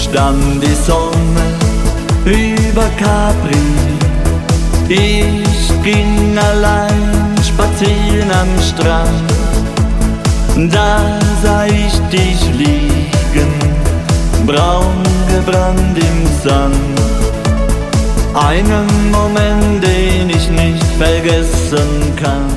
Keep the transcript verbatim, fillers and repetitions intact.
stand die Sonne über Capri. Ich ging allein spazieren am Strand. Da sah ich dich liegen, braun gebrannt im Sand. Einen Moment, den ich nicht vergessen kann.